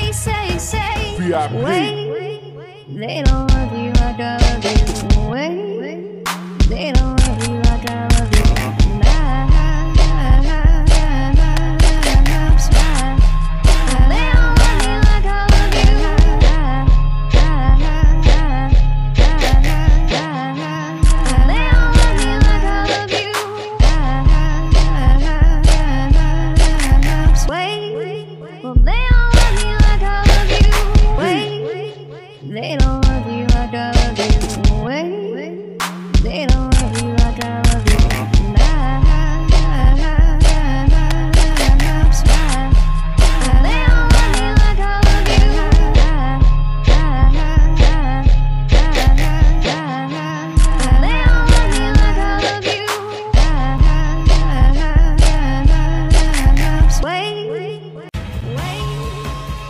say, VIP. wait. They don't love you like I love you. Wait, they don't